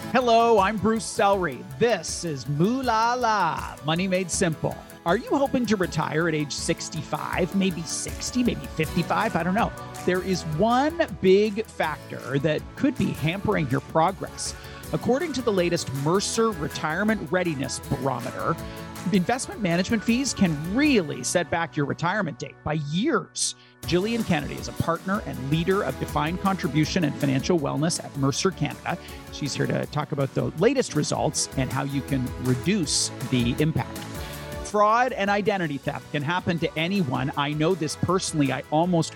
Hello, I'm Bruce Selry. This is Moolah La, Money Made Simple. Are you hoping to retire at age 65, maybe 60, maybe 55? I don't know. There is one big factor that could be hampering your progress. According to the latest Mercer Retirement Readiness Barometer, investment management fees can really set back your retirement date by years. Jillian Kennedy is a partner and leader of defined contribution and financial wellness at Mercer Canada. She's here to talk about the latest results and how you can reduce the impact. Fraud and identity theft can happen to anyone. I know this personally. I almost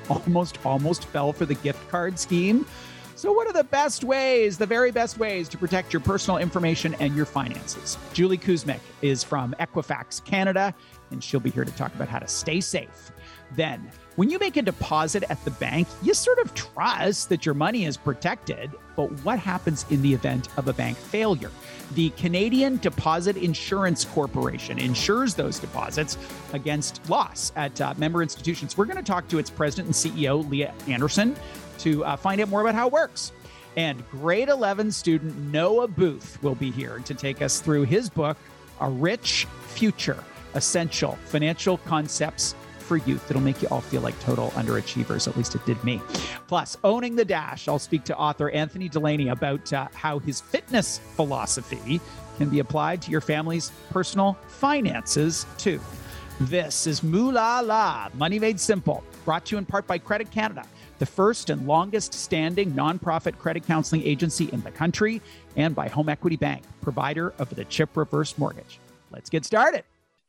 fell for the gift card scheme. So what are the best ways, the very best ways to protect your personal information and your finances? Julie Kuzmic is from Equifax Canada, and she'll be here to talk about how to stay safe. Then, when you make a deposit at the bank, you sort of trust that your money is protected, but what happens in the event of a bank failure? The Canadian Deposit Insurance Corporation insures those deposits against loss at member institutions. We're going to talk to its president and CEO, Leah Anderson, to find out more about how it works. And grade 11 student Noah Booth will be here to take us through his book, A Rich Future, Essential Financial Concepts for Youth. It'll make you all feel like total underachievers. At least it did me. Plus, Owning the Dash. I'll speak to author Anthony Delaney about how his fitness philosophy can be applied to your family's personal finances, too. This is Moolah La, Money Made Simple, brought to you in part by Credit Canada, the first and longest standing nonprofit credit counseling agency in the country, and by Home Equity Bank, provider of the CHIP reverse mortgage. Let's get started.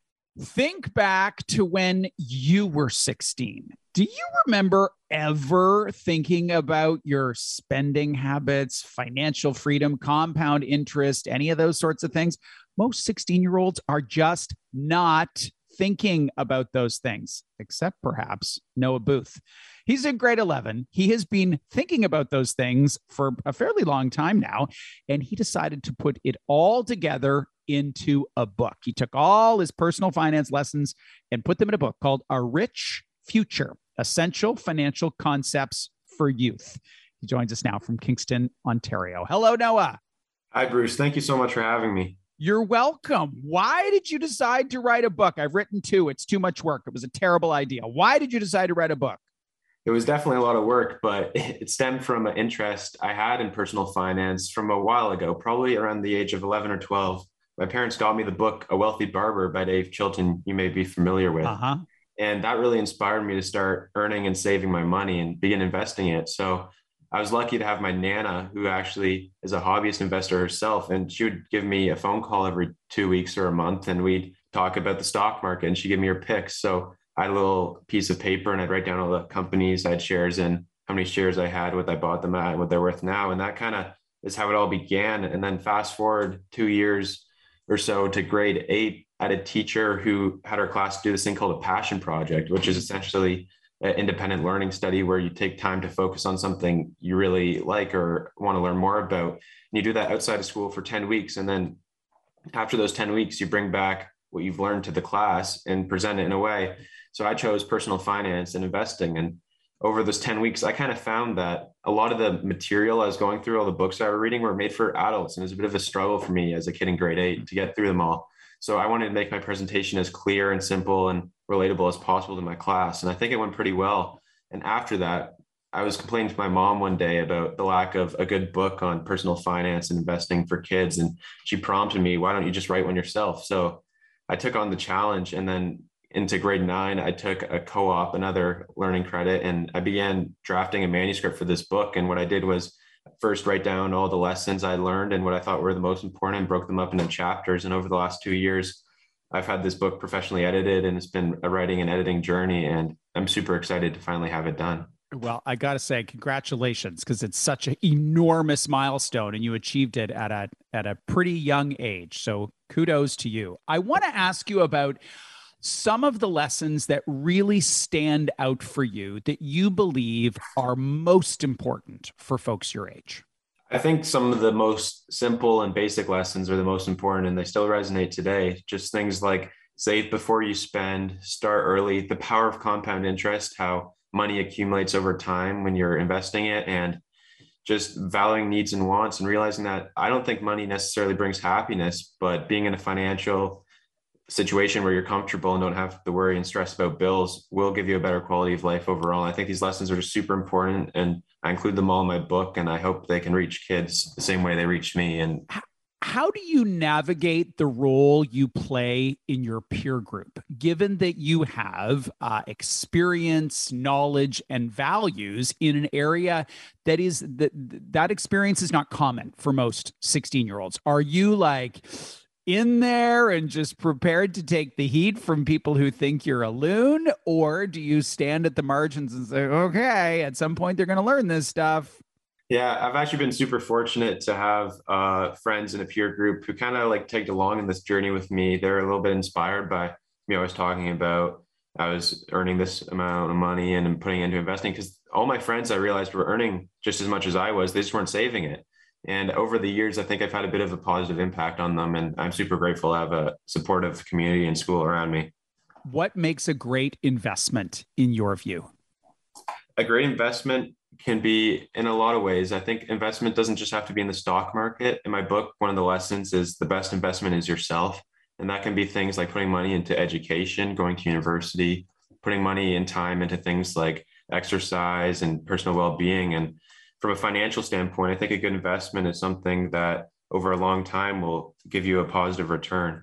Think back to when you were 16. Do you remember ever thinking about your spending habits, financial freedom, compound interest, any of those sorts of things? Most 16-year-olds are just not thinking about those things, except perhaps Noah Booth. He's in grade 11. He has been thinking about those things for a fairly long time now, and he decided to put it all together into a book. He took all his personal finance lessons and put them in a book called A Rich Future, Essential Financial Concepts for Youth. He joins us now from Kingston, Ontario. Hello, Noah. Hi, Bruce. Thank you so much for having me. You're welcome. Why did you decide to write a book? I've written two. It's too much work. It was a terrible idea. Why did you decide to write a book? It was definitely a lot of work, but it stemmed from an interest I had in personal finance from a while ago, probably around the age of 11 or 12. My parents got me the book, A Wealthy Barber by Dave Chilton, you may be familiar with. And that really inspired me to start earning and saving my money and begin investing it. So I was lucky to have my Nana, who actually is a hobbyist investor herself, and she would give me a phone call every 2 weeks or a month, and we'd talk about the stock market, and she'd give me her picks. So I had a little piece of paper, and I'd write down all the companies I had shares in, how many shares I had, what I bought them at, and what they're worth now. And that kind of is how it all began. And then fast forward 2 years or so to grade 8, I had a teacher who had our class do this thing called a passion project, which is essentially an independent learning study where you take time to focus on something you really like or want to learn more about. And you do that outside of school for 10 weeks. And then after those 10 weeks, you bring back what you've learned to the class and present it in a way. So I chose personal finance and investing. And over those 10 weeks, I kind of found that a lot of the material I was going through, all the books I was reading, were made for adults. And it was a bit of a struggle for me as a kid in grade 8 to get through them all. So I wanted to make my presentation as clear and simple and relatable as possible to my class. And I think it went pretty well. And after that, I was complaining to my mom one day about the lack of a good book on personal finance and investing for kids. And she prompted me, why don't you just write one yourself? So I took on the challenge. And then into grade 9, I took a co-op, another learning credit, and I began drafting a manuscript for this book. And what I did was first write down all the lessons I learned and what I thought were the most important and broke them up into chapters. And over the last 2 years, I've had this book professionally edited, and it's been a writing and editing journey. And I'm super excited to finally have it done. Well, I got to say, congratulations, because it's such an enormous milestone and you achieved it at a pretty young age. So kudos to you. I want to ask you about some of the lessons that really stand out for you that you believe are most important for folks your age. I think some of the most simple and basic lessons are the most important, and they still resonate today. Just things like save before you spend, start early, the power of compound interest, how money accumulates over time when you're investing it, and just valuing needs and wants and realizing that I don't think money necessarily brings happiness, but being in a financial situation where you're comfortable and don't have to worry and stress about bills will give you a better quality of life overall. I think these lessons are just super important, and I include them all in my book, and I hope they can reach kids the same way they reached me. And how do you navigate the role you play in your peer group, given that you have experience, knowledge, and values in an area that experience is not common for most 16-year-olds? Are you like in there and just prepared to take the heat from people who think you're a loon? Or do you stand at the margins and say, okay, at some point they're going to learn this stuff? yeah, I've actually been super fortunate to have friends in a peer group who kind of like tagged along in this journey with me. They're a little bit inspired by me always talking about I was earning this amount of money and I'm putting it into investing, because all my friends I realized were earning just as much as I was. They just weren't saving it. And over the years, I think I've had a bit of a positive impact on them. And I'm super grateful to have a supportive community and school around me. What makes a great investment in your view? A great investment can be in a lot of ways. I think investment doesn't just have to be in the stock market. In my book, one of the lessons is the best investment is yourself. And that can be things like putting money into education, going to university, putting money and time into things like exercise and personal well-being. And from a financial standpoint, I think a good investment is something that over a long time will give you a positive return.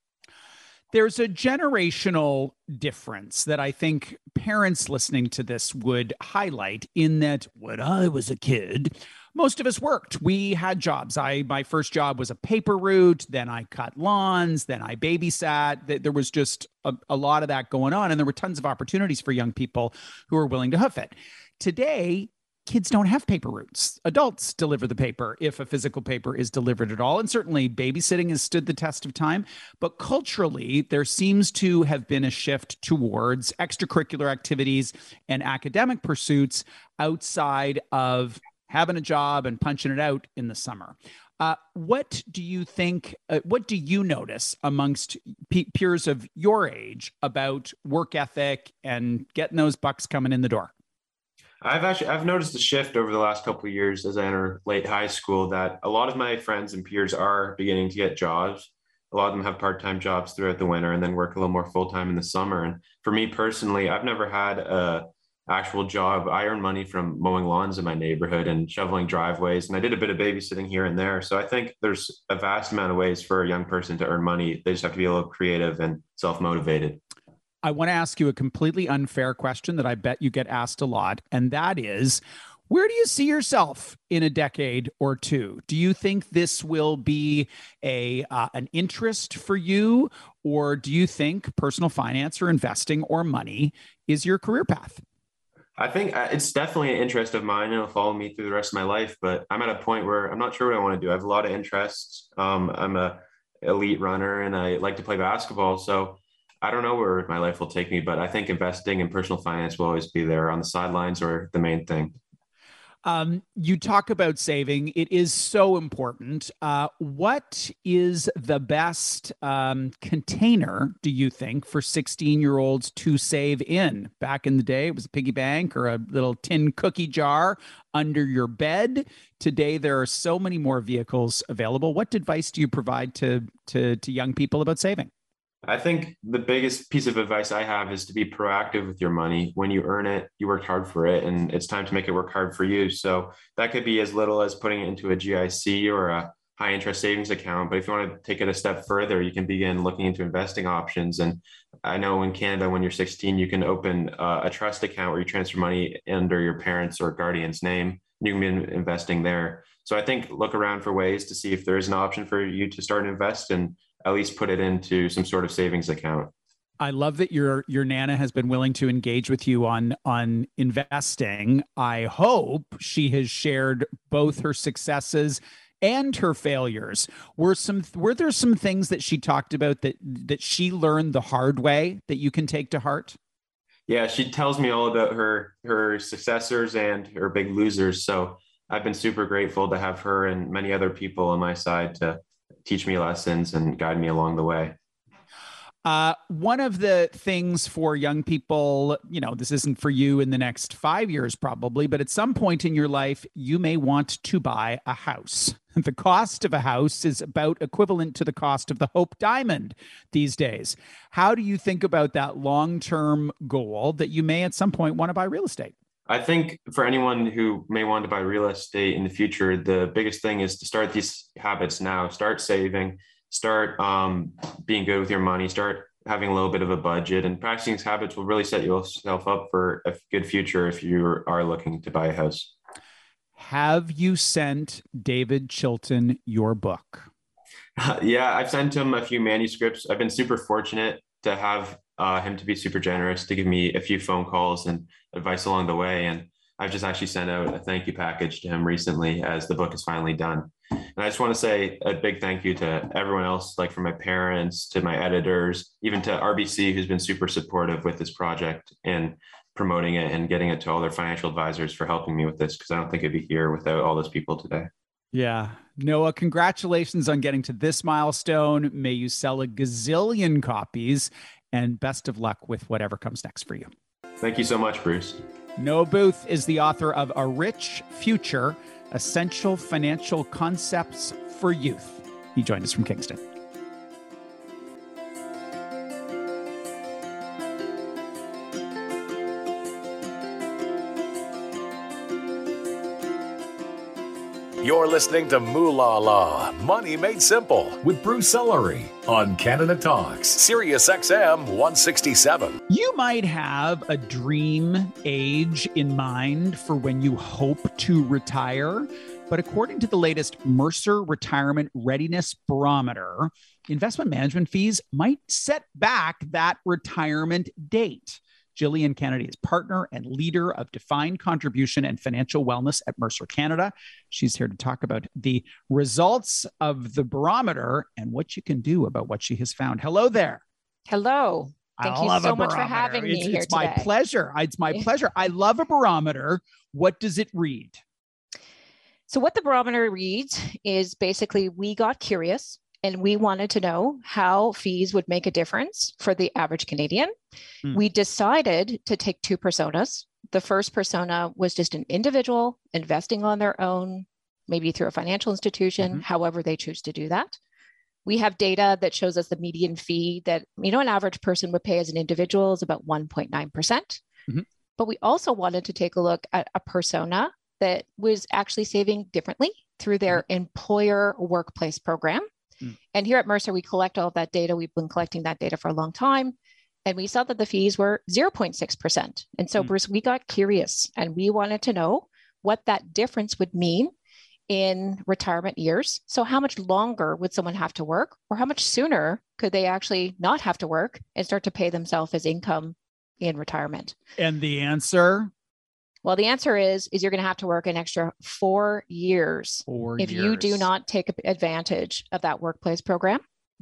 There's a generational difference that I think parents listening to this would highlight, in that when I was a kid, most of us worked. We had jobs. My first job was a paper route. Then I cut lawns. Then I babysat. There was just a lot of that going on. And there were tons of opportunities for young people who were willing to hoof it. Today, kids don't have paper routes. Adults deliver the paper if a physical paper is delivered at all. And certainly babysitting has stood the test of time. But culturally, there seems to have been a shift towards extracurricular activities and academic pursuits outside of having a job and punching it out in the summer. What do you think, what do you notice amongst peers of your age about work ethic and getting those bucks coming in the door? I've noticed a shift over the last couple of years as I enter late high school that a lot of my friends and peers are beginning to get jobs. A lot of them have part-time jobs throughout the winter and then work a little more full-time in the summer. And for me personally, I've never had a actual job. I earn money from mowing lawns in my neighborhood and shoveling driveways, and I did a bit of babysitting here and there. So I think there's a vast amount of ways for a young person to earn money. They just have to be a little creative and self-motivated. I want to ask you a completely unfair question that I bet you get asked a lot. And that is, where do you see yourself in a decade or two? Do you think this will be an interest for you? Or do you think personal finance or investing or money is your career path? I think it's definitely an interest of mine and it'll follow me through the rest of my life, but I'm at a point where I'm not sure what I want to do. I have a lot of interests. I'm a elite runner and I like to play basketball. So I don't know where my life will take me, but I think investing and personal finance will always be there on the sidelines or the main thing. You talk about saving. It is so important. What is the best container, do you think, for 16-year-olds to save in? Back in the day, it was a piggy bank or a little tin cookie jar under your bed. Today, there are so many more vehicles available. What advice do you provide to young people about saving? I think the biggest piece of advice I have is to be proactive with your money. When you earn it, you worked hard for it, and it's time to make it work hard for you. So that could be as little as putting it into a GIC or a high interest savings account. But if you want to take it a step further, you can begin looking into investing options. And I know in Canada, when you're 16, you can open a trust account where you transfer money under your parents' or guardian's name. You can be investing there. So I think look around for ways to see if there is an option for you to start and invest and at least put it into some sort of savings account. I love that your Nana has been willing to engage with you on investing. I hope she has shared both her successes and her failures. Were there some things that she talked about that she learned the hard way that you can take to heart? Yeah, she tells me all about her successors and her big losers. So I've been super grateful to have her and many other people on my side to teach me lessons and guide me along the way. One of the things for young people, this isn't for you in the next 5 years probably, but at some point in your life, you may want to buy a house. The cost of a house is about equivalent to the cost of the Hope Diamond these days. How do you think about that long-term goal that you may at some point want to buy real estate? I think for anyone who may want to buy real estate in the future, the biggest thing is to start these habits now. Start saving, start being good with your money, start having a little bit of a budget, and practicing these habits will really set yourself up for a good future if you are looking to buy a house. Have you sent David Chilton your book? Yeah, I've sent him a few manuscripts. I've been super fortunate to have him to be super generous, to give me a few phone calls and advice along the way. And I've just actually sent out a thank you package to him recently as the book is finally done. And I just want to say a big thank you to everyone else, like from my parents to my editors, even to RBC, who's been super supportive with this project and promoting it and getting it to all their financial advisors for helping me with this, because I don't think I'd be here without all those people today. Yeah. Noah, congratulations on getting to this milestone. May you sell a gazillion copies, and best of luck with whatever comes next for you. Thank you so much, Bruce. Noah Booth is the author of A Rich Future, Essential Financial Concepts for Youth. He joined us from Kingston. You're listening to Moolah La, Money Made Simple, with Bruce Ellery on Canada Talks, Sirius XM 167. You might have a dream age in mind for when you hope to retire, but according to the latest Mercer Retirement Readiness Barometer, investment management fees might set back that retirement date. Jillian Kennedy is partner and leader of defined contribution and financial wellness at Mercer Canada. She's here to talk about the results of the barometer and what you can do about what she has found. Hello there. Hello. Thank you so much for having me here today. It's my pleasure. It's my pleasure. I love a barometer. What does it read? So what the barometer reads is basically we got curious and we wanted to know how fees would make a difference for the average Canadian. We decided to take two personas. The first persona was just an individual investing on their own, maybe through a financial institution, however they choose to do that. We have data that shows us the median fee that, an average person would pay as an individual is about 1.9%. But we also wanted to take a look at a persona that was actually saving differently through their employer workplace program. And here at Mercer, we collect all of that data. We've been collecting that data for a long time. And we saw that the fees were 0.6%. And so, Bruce, we got curious and we wanted to know what that difference would mean in retirement years. So how much longer would someone have to work, or how much sooner could they actually not have to work and start to pay themselves as income in retirement? And the answer? Well, the answer is you're going to have to work an extra 4 years if you do not take advantage of that workplace program.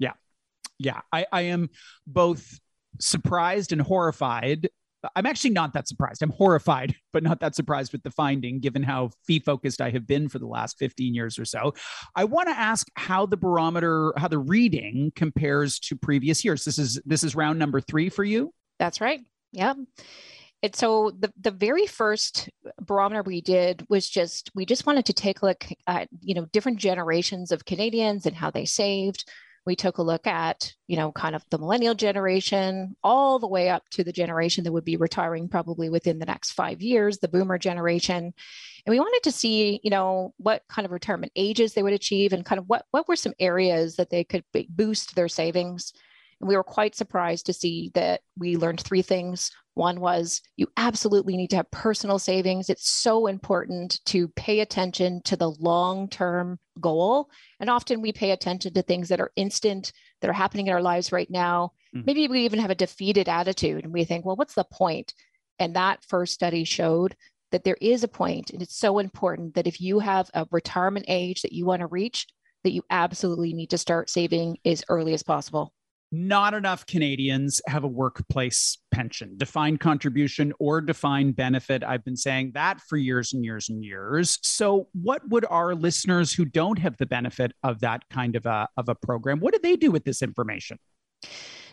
Yeah. I am both surprised and horrified. I'm actually not that surprised. I'm horrified, but not that surprised with the finding, given how fee focused I have been for the last 15 years or so. I want to ask how the barometer, how the reading compares to previous years. This is round number 3 for you? That's right. Yeah. And so the very first barometer we did was we just wanted to take a look at, different generations of Canadians and how they saved. We took a look at, kind of the millennial generation, all the way up to the generation that would be retiring probably within the next 5 years, the boomer generation. And we wanted to see, what kind of retirement ages they would achieve and kind of what were some areas that they could boost their savings. And we were quite surprised to see that we learned 3 things. One was you absolutely need to have personal savings. It's so important to pay attention to the long-term goal. And often we pay attention to things that are instant, that are happening in our lives right now. Maybe we even have a defeated attitude and we think, well, what's the point? And that first study showed that there is a point, and it's so important that if you have a retirement age that you want to reach, that you absolutely need to start saving as early as possible. Not enough Canadians have a workplace pension, defined contribution or defined benefit. I've been saying that for years and years and years. So what would our listeners who don't have the benefit of that kind of a program, what do they do with this information?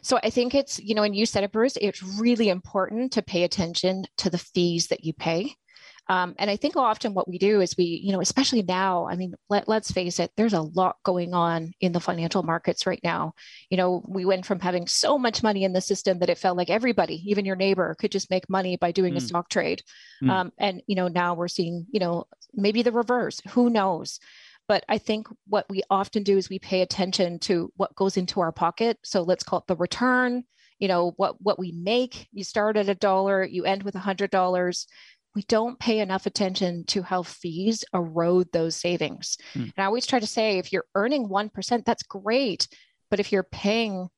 So I think it's, and you said it, Bruce, it's really important to pay attention to the fees that you pay. And I think often what we do is we, especially now, I mean, let's face it, there's a lot going on in the financial markets right now. We went from having so much money in the system that it felt like everybody, even your neighbor, could just make money by doing a stock trade. And, now we're seeing, maybe the reverse, who knows? But I think what we often do is we pay attention to what goes into our pocket. So let's call it the return, what we make. You start at $1, you end with $100. We don't pay enough attention to how fees erode those savings. And I always try to say, if you're earning 1%, that's great. But if you're paying,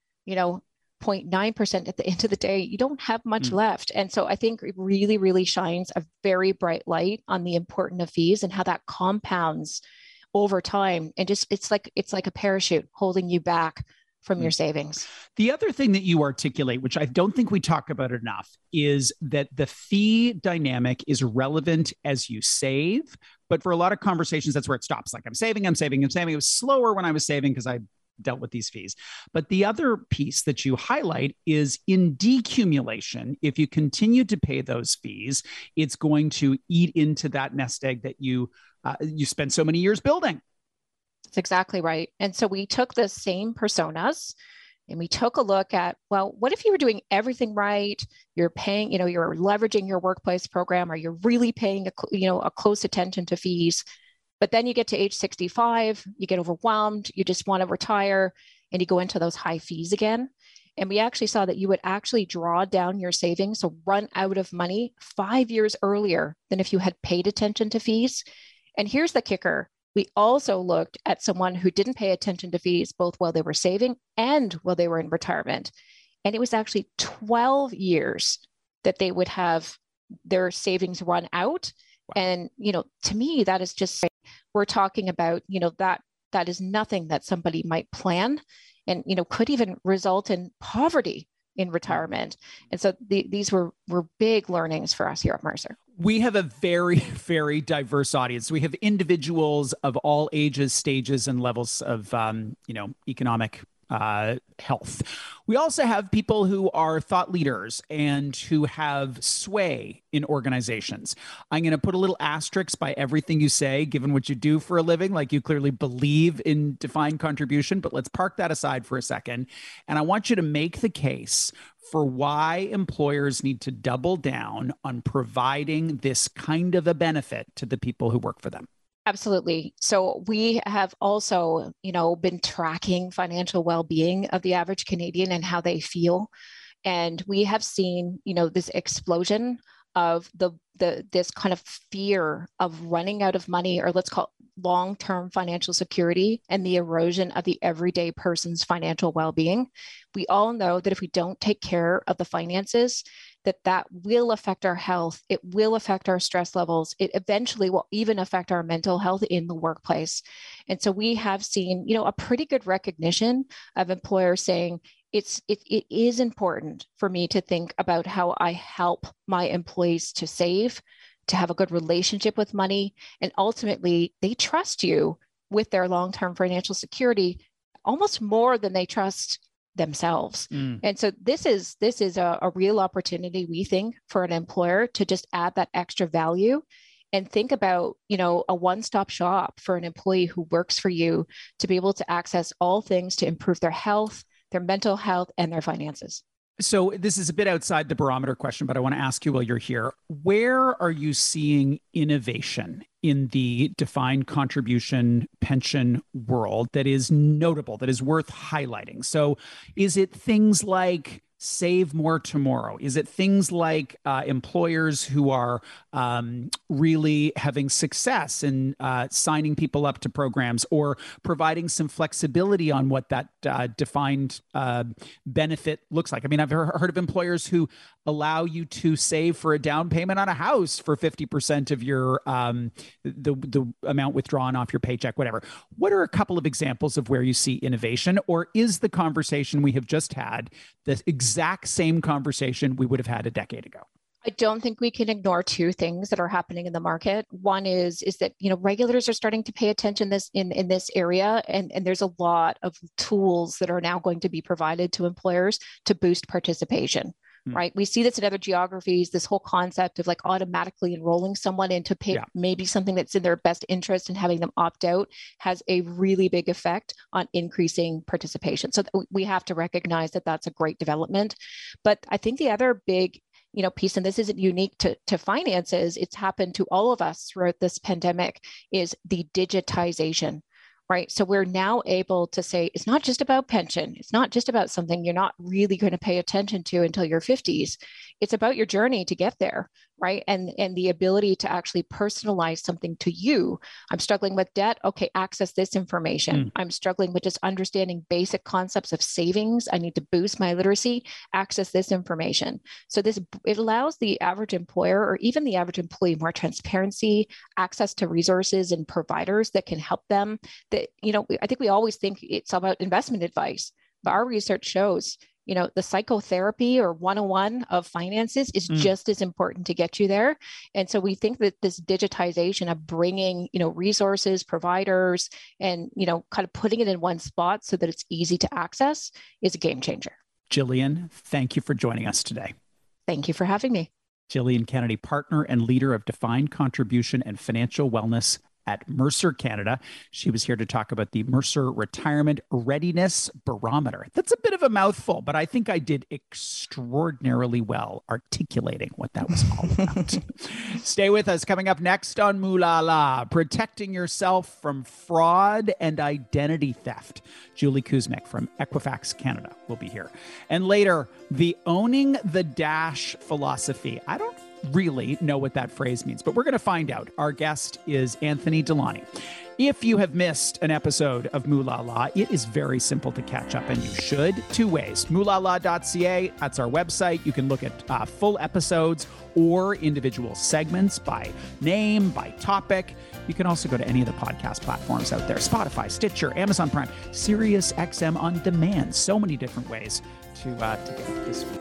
0.9% at the end of the day, you don't have much left. And so I think it really, really shines a very bright light on the importance of fees and how that compounds over time. And just, it's like a parachute holding you back from your savings. The other thing that you articulate, which I don't think we talk about enough, is that the fee dynamic is relevant as you save. But for a lot of conversations, that's where it stops. Like I'm saving. It was slower when I was saving because I dealt with these fees. But the other piece that you highlight is in decumulation. If you continue to pay those fees, it's going to eat into that nest egg that you spend so many years building. That's exactly right. And so we took the same personas and we took a look at, well, what if you were doing everything right? You're paying, you're leveraging your workplace program, or you're really paying a close attention to fees. But then you get to age 65, you get overwhelmed, you just want to retire, and you go into those high fees again. And we actually saw that you would actually draw down your savings, so run out of money 5 years earlier than if you had paid attention to fees. And here's the kicker. We also looked at someone who didn't pay attention to fees, both while they were saving and while they were in retirement. And it was actually 12 years that they would have their savings run out. Wow. And, to me, that is just, we're talking about, that is nothing that somebody might plan and, could even result in poverty in retirement. And so these were big learnings for us here at Mercer. We have a very, very diverse audience. We have individuals of all ages, stages, and levels of, economic health. We also have people who are thought leaders and who have sway in organizations. I'm going to put a little asterisk by everything you say, given what you do for a living, like you clearly believe in defined contribution, but let's park that aside for a second. And I want you to make the case for why employers need to double down on providing this kind of a benefit to the people who work for them. Absolutely. So we have also, been tracking financial well-being of the average Canadian and how they feel. And we have seen, this explosion of this kind of fear of running out of money, or let's call it long-term financial security, and the erosion of the everyday person's financial well-being. We all know that if we don't take care of the finances, that will affect our health. It will affect our stress levels. It eventually will even affect our mental health in the workplace. And so we have seen, a pretty good recognition of employers saying, it is important for me to think about how I help my employees to save, to have a good relationship with money. And ultimately, they trust you with their long-term financial security almost more than they trust themselves. And so this is a real opportunity, we think, for an employer to just add that extra value and think about, a one-stop shop for an employee who works for you to be able to access all things to improve their health, their mental health, and their finances. So this is a bit outside the barometer question, but I want to ask you while you're here, where are you seeing innovation in the defined contribution pension world that is notable, that is worth highlighting? So is it things like Save More Tomorrow? Is it things like employers who are really having success in signing people up to programs, or providing some flexibility on what that defined benefit looks like? I mean, I've heard of employers who allow you to save for a down payment on a house for 50% of your the amount withdrawn off your paycheck, whatever. What are a couple of examples of where you see innovation, or is the conversation we have just had the exact same conversation we would have had a decade ago? I don't think we can ignore two things that are happening in the market. One is that, regulators are starting to pay attention in this area, and there's a lot of tools that are now going to be provided to employers to boost participation. Right. We see this in other geographies, this whole concept of like automatically enrolling someone into maybe something that's in their best interest and having them opt out has a really big effect on increasing participation. So we have to recognize that that's a great development. But I think the other big piece, and this isn't unique to finances, it's happened to all of us throughout this pandemic, is the digitization. Right. So we're now able to say it's not just about pension. It's not just about something you're not really going to pay attention to until your 50s. It's about your journey to get there. Right. And the ability to actually personalize something to you. I'm struggling with debt. Okay, access this information. I'm struggling with just understanding basic concepts of savings. I need to boost my literacy. Access this information. So it allows the average employer or even the average employee more transparency, access to resources and providers that can help them. That, I think we always think it's about investment advice, but our research shows the psychotherapy or 101 of finances is just as important to get you there. And so we think that this digitization of bringing, resources, providers, and, kind of putting it in one spot so that it's easy to access is a game changer. Jillian, thank you for joining us today. Thank you for having me. Jillian Kennedy, partner and leader of defined contribution and financial wellness at Mercer Canada. She was here to talk about the Mercer Retirement Readiness Barometer. That's a bit of a mouthful, but I think I did extraordinarily well articulating what that was all about. Stay with us. Coming up next on Mooh La La, protecting yourself from fraud and identity theft. Julie Kuzmic from Equifax Canada will be here. And later, the owning the dash philosophy. I don't really know what that phrase means, but we're going to find out. Our guest is Anthony Delany. If you have missed an episode of Mooh La La, it is very simple to catch up, and you should. Two ways. moohlala.ca, that's our website. You can look at full episodes or individual segments by name, by topic. You can also go to any of the podcast platforms out there. Spotify, Stitcher, Amazon Prime, Sirius XM On Demand. So many different ways to get this week.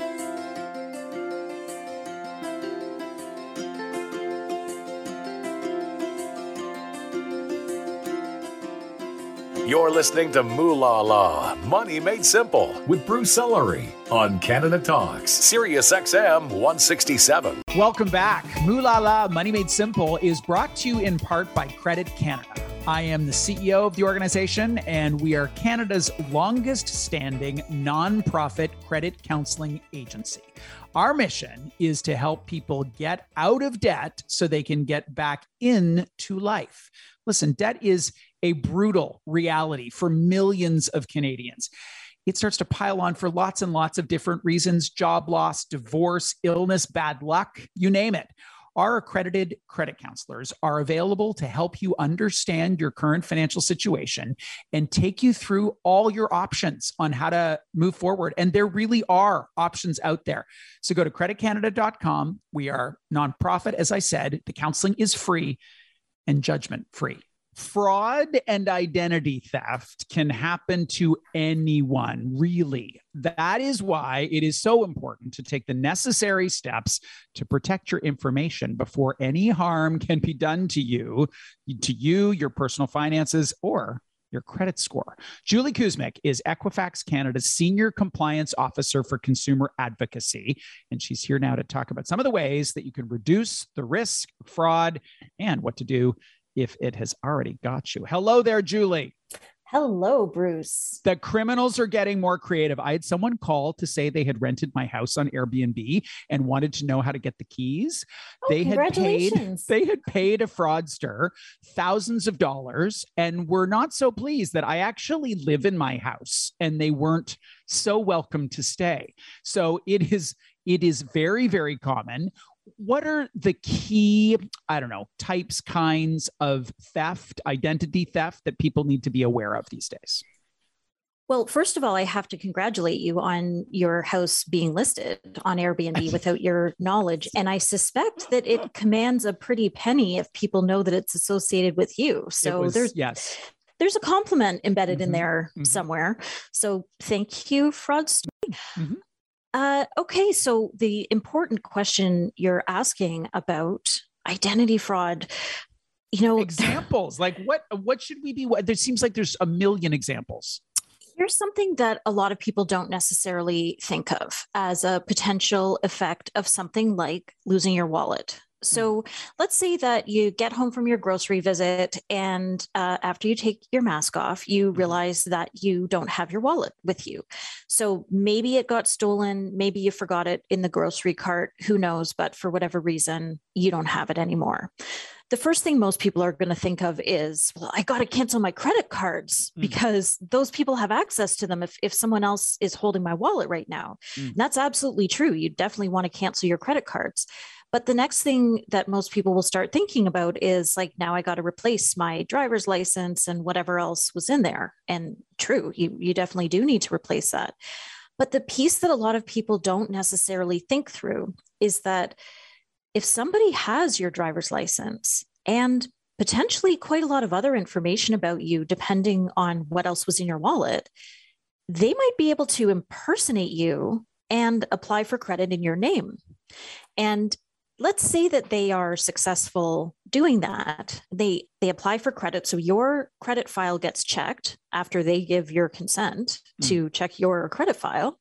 You're listening to Mooh La La, Money Made Simple, with Bruce Sellery on Canada Talks, Sirius XM 167. Welcome back. Mooh La La, Money Made Simple is brought to you in part by Credit Canada. I am the CEO of the organization, and we are Canada's longest standing nonprofit credit counseling agency. Our mission is to help people get out of debt so they can get back into life. Listen, debt is a brutal reality for millions of Canadians. It starts to pile on for lots and lots of different reasons: job loss, divorce, illness, bad luck, you name it. Our accredited credit counselors are available to help you understand your current financial situation and take you through all your options on how to move forward. And there really are options out there. So go to creditcanada.com. We are nonprofit, as I said. The counseling is free and judgment free. Fraud and identity theft can happen to anyone, really. That is why it is so important to take the necessary steps to protect your information before any harm can be done to you, your personal finances, or your credit score. Julie Kuzmic is Equifax Canada's Senior Compliance Officer for Consumer Advocacy, and she's here now to talk about some of the ways that you can reduce the risk of fraud and what to do if it has already got you. Hello there, Julie. Hello, Bruce. The criminals are getting more creative. I had someone call to say they had rented my house on Airbnb and wanted to know how to get the keys. They had paid a fraudster thousands of dollars and were not so pleased that I actually live in my house, and they weren't so welcome to stay. So it is very, very common. What are the key, types, kinds of theft, identity theft that people need to be aware of these days? Well, first of all, I have to congratulate you on your house being listed on Airbnb without your knowledge. And I suspect that it commands a pretty penny if people know that it's associated with you. So there's a compliment embedded in there somewhere. So thank you, fraudster. Okay, so the important question you're asking about identity fraud, examples, like what should we be? There seems like there's a million examples. Here's something that a lot of people don't necessarily think of as a potential effect of something like losing your wallet. So let's say that you get home from your grocery visit, and after you take your mask off, you realize that you don't have your wallet with you. So maybe it got stolen, maybe you forgot it in the grocery cart, who knows, but for whatever reason, you don't have it anymore. The first thing most people are going to think of is, well, I got to cancel my credit cards because those people have access to them if someone else is holding my wallet right now. And that's absolutely true. You definitely want to cancel your credit cards. But the next thing that most people will start thinking about is like, now I got to replace my driver's license and whatever else was in there. And true, you definitely do need to replace that. But the piece that a lot of people don't necessarily think through is that if somebody has your driver's license and potentially quite a lot of other information about you, depending on what else was in your wallet, they might be able to impersonate you and apply for credit in your name. And let's say that they are successful doing that. They apply for credit. So your credit file gets checked after they give your consent to check your credit file,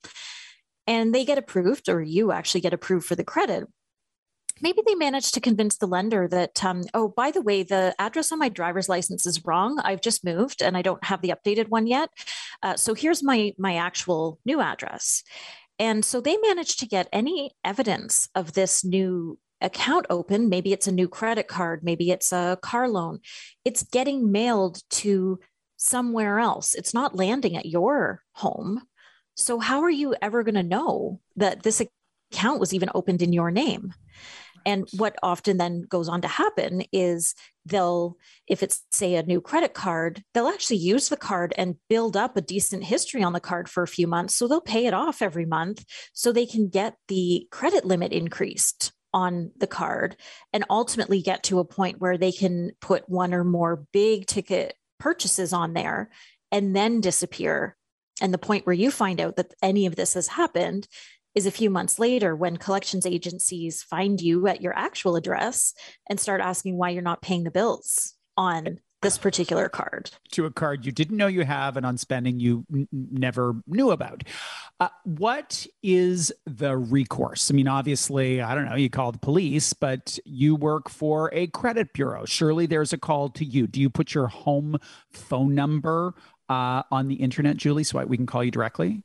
and they get approved, or you actually get approved for the credit. Maybe they managed to convince the lender that, oh, by the way, the address on my driver's license is wrong. I've just moved and I don't have the updated one yet. So here's my actual new address. And so they managed to get any evidence of this new account open. Maybe it's a new credit card. Maybe it's a car loan. It's getting mailed to somewhere else. It's not landing at your home. So how are you ever going to know that this account was even opened in your name? And what often then goes on to happen is if it's say a new credit card, they'll actually use the card and build up a decent history on the card for a few months. So they'll pay it off every month so they can get the credit limit increased on the card and ultimately get to a point where they can put one or more big ticket purchases on there and then disappear. And the point where you find out that any of this has happened is a few months later when collections agencies find you at your actual address and start asking why you're not paying the bills on this particular card. To a card you didn't know you have and on spending you never knew about. What is the recourse? I mean, obviously, I don't know, you call the police, but you work for a credit bureau. Surely there's a call to you. Do you put your home phone number on the internet, Julie, so we can call you directly?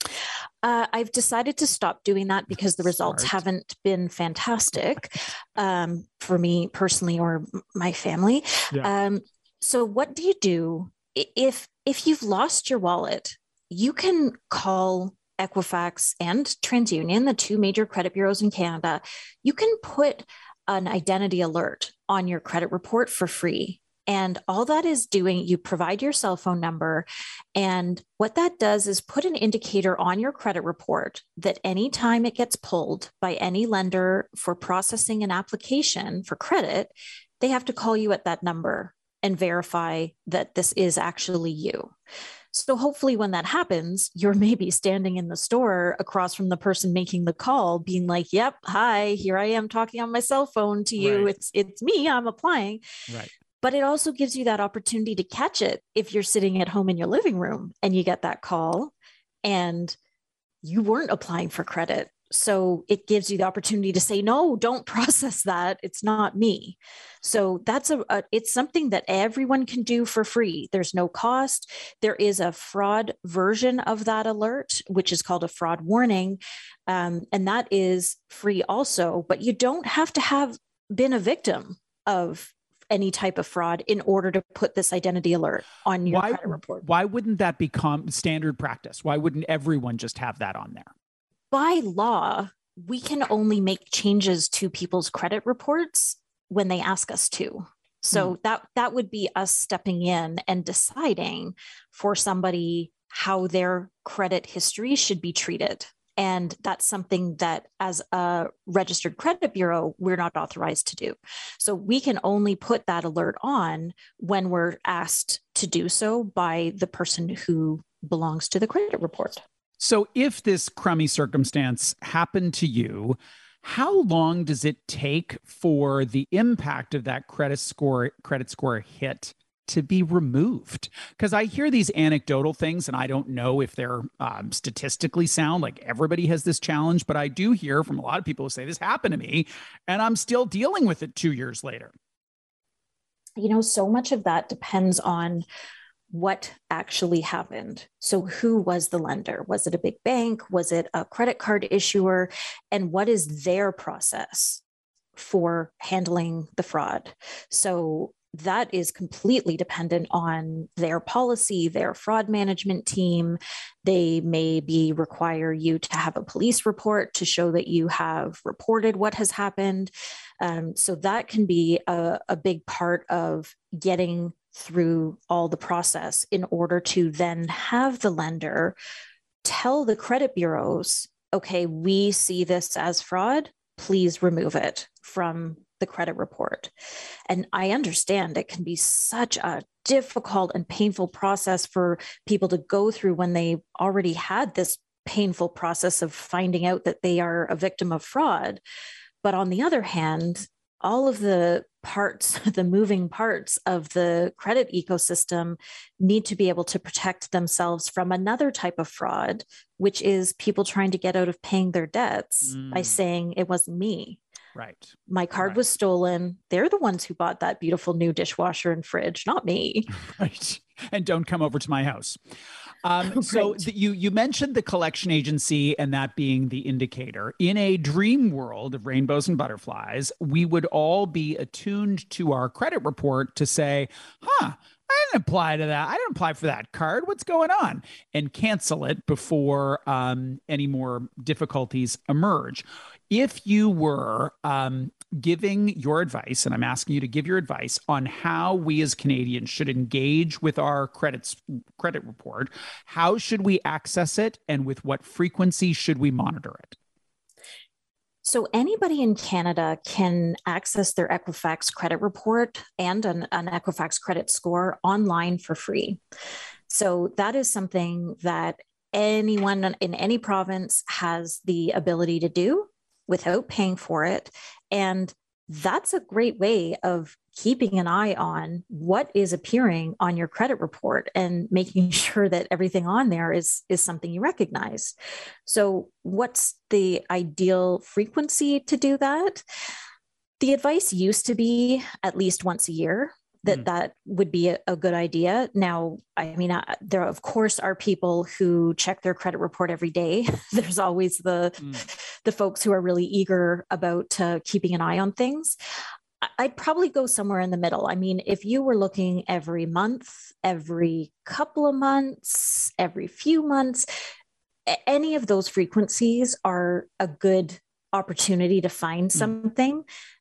I've decided to stop doing that because the results haven't been fantastic for me personally or my family. Yeah. So what do you do if you've lost your wallet? You can call Equifax and TransUnion, the two major credit bureaus in Canada. You can put an identity alert on your credit report for free. And all that is doing, you provide your cell phone number. And what that does is put an indicator on your credit report that anytime it gets pulled by any lender for processing an application for credit, they have to call you at that number and verify that this is actually you. So hopefully when that happens, you're maybe standing in the store across from the person making the call being like, yep, hi, here I am talking on my cell phone to you. Right. It's me, I'm applying. Right. But it also gives you that opportunity to catch it if you're sitting at home in your living room and you get that call and you weren't applying for credit. So it gives you the opportunity to say, no, don't process that. It's not me. So that's it's something that everyone can do for free. There's no cost. There is a fraud version of that alert, which is called a fraud warning. And that is free also, but you don't have to have been a victim of any type of fraud in order to put this identity alert on your credit report. Why wouldn't that become standard practice? Why wouldn't everyone just have that on there? By law, we can only make changes to people's credit reports when they ask us to. So that would be us stepping in and deciding for somebody how their credit history should be treated. And that's something that as a registered credit bureau, we're not authorized to do. So we can only put that alert on when we're asked to do so by the person who belongs to the credit report. So if this crummy circumstance happened to you, how long does it take for the impact of that credit score hit to be removed? Because I hear these anecdotal things and I don't know if they're statistically sound, like everybody has this challenge, but I do hear from a lot of people who say this happened to me and I'm still dealing with it 2 years later. So much of that depends on what actually happened. So who was the lender? Was it a big bank? Was it a credit card issuer? And what is their process for handling the fraud? So that is completely dependent on their policy, their fraud management team. They maybe require you to have a police report to show that you have reported what has happened. So that can be a big part of getting through all the process in order to then have the lender tell the credit bureaus, okay, we see this as fraud, please remove it from the credit report. And I understand it can be such a difficult and painful process for people to go through when they already had this painful process of finding out that they are a victim of fraud. But on the other hand, all of the parts, the moving parts of the credit ecosystem need to be able to protect themselves from another type of fraud, which is people trying to get out of paying their debts by saying it wasn't me. Right. My card was stolen. They're the ones who bought that beautiful new dishwasher and fridge, not me. Right. And don't come over to my house. Right. So you mentioned the collection agency and that being the indicator. In a dream world of rainbows and butterflies, we would all be attuned to our credit report to say, I didn't apply to that. I didn't apply for that card. What's going on? And cancel it before any more difficulties emerge. If you were giving your advice, and I'm asking you to give your advice on how we as Canadians should engage with our credit report, how should we access it, and with what frequency should we monitor it? So anybody in Canada can access their Equifax credit report and an Equifax credit score online for free. So that is something that anyone in any province has the ability to do without paying for it. And that's a great way of keeping an eye on what is appearing on your credit report and making sure that everything on there is something you recognize. So what's the ideal frequency to do that? The advice used to be at least once a year. That would be a good idea. Now, I mean, there of course are people who check their credit report every day. There's always the folks who are really eager about keeping an eye on things. I'd probably go somewhere in the middle. I mean, if you were looking every month, every couple of months, every few months, any of those frequencies are a good opportunity to find something